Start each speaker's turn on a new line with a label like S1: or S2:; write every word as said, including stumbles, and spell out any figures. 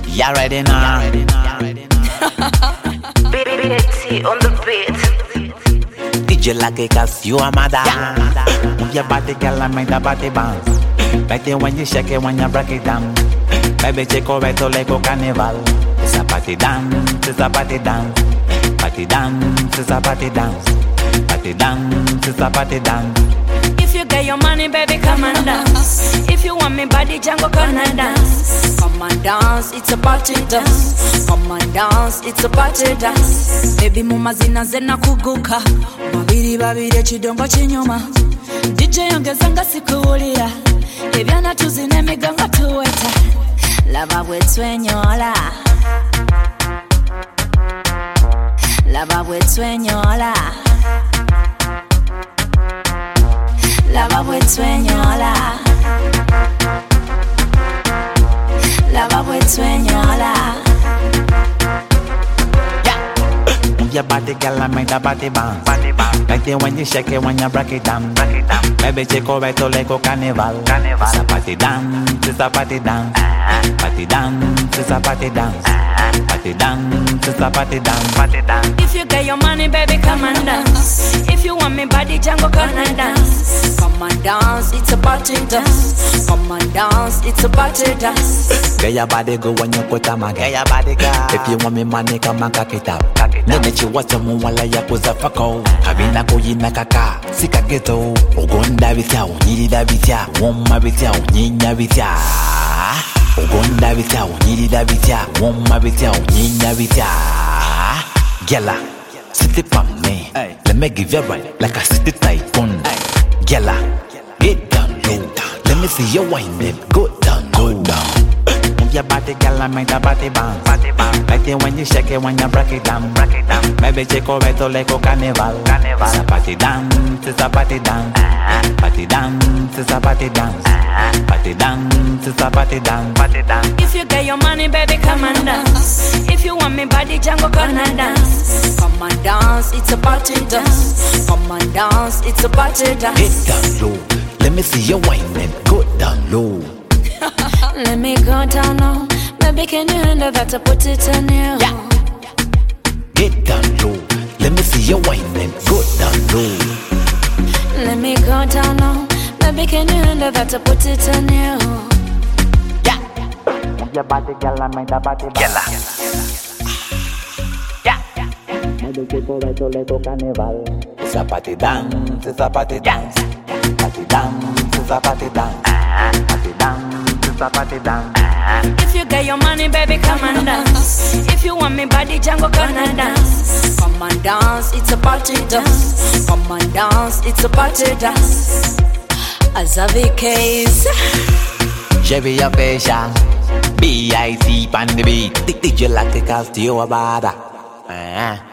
S1: You ready now?
S2: B B T on the beat.
S1: D J like it cause you are my dad. Move your body, girl, and make the body bounce. Like it when you shake it, when you break it down. Baby, take over to like a carnival. It's a party dance, it's a party dance. Party dance, it's a party dance. Party dance, it's a party dance.
S3: If you get your money, baby, come and dance. If you want me body, Django, come and dance. Come and dance, it's a party dance. Come and dance, it's a party dance. Baby, muma zina zena kuguka. Mabiri babiri chidongo chinyuma. D J ongezanga sikuulia. Ebyana tuzine miganga tuweta. Lava bwetwenyola. Lava bwetwenyola. Lava bwetwenyola. Lava bwetwenyola.
S1: Move your body, girl, and make the body bounce. Body bounce. Like it when you shake it, when you break it down. Break it down. Baby, take over to like a carnival. Carnival. It's a party dance, it's a party dance. Uh-huh. Party dance, it's a party dance. Uh-huh. Party dance, it's a party dance. Party dance.
S3: If you get your money, baby, come and dance. If you want me body, Django, come and dance. Come and dance, it's a party dance. Come and dance, it's a party dance.
S1: Get your body go when you put on my get your body go. If you want me money, come and cock it up. Nene chiwacha muwala ya kuzafako. Kabina kuyina kaka, sika geto. Ugonda bitya, unyirida bitya. Woma bitya, unyinya bitya. Ugonda bitya, unyirida bitya. Woma bitya, unyinya bitya. Gela, sit it on me. Let me give you right like a city tycoon. Gela, get down low. Let me see you whining, go down, go down. Move your body, girl, and make the body bounce. Body bounce. Like it when you shake it, when you break it down. Break it down. Baby, take over to like a carnival. Carnival. It's a party dance, it's a party dance. Uh-huh. Party dance, it's a party dance. Uh-huh. Party dance, it's a party dance. Party dance.
S3: If you get your money, baby, come and dance. If you want me body, Django, come and dance. Come and dance, it's a party dance. Come and dance, it's a party dance.
S1: Get down low. Let me see you whining, go down low.
S3: Let me go down low. Baby, can you handle that? I put it on you.
S1: Yeah. Get down low. Let me see you whining, go down low.
S3: Let me go down low. Baby, can you handle that? I put it on you.
S1: Yeah. Move your body, girl, and make the body bounce. Yeah. Maybe take over to like a carnival. It's a party dance, it's a party dance. Party dance, it's a party dance. Party dance, it's a party dance.
S3: If you get your money, baby, come and dance. If you want me body, Django, come and dance. Come and dance, it's a party dance. Come and dance, it's a party dance. Azavi case.
S1: Chevy your patient. B I C pan the beat. D J like a cast you a bada.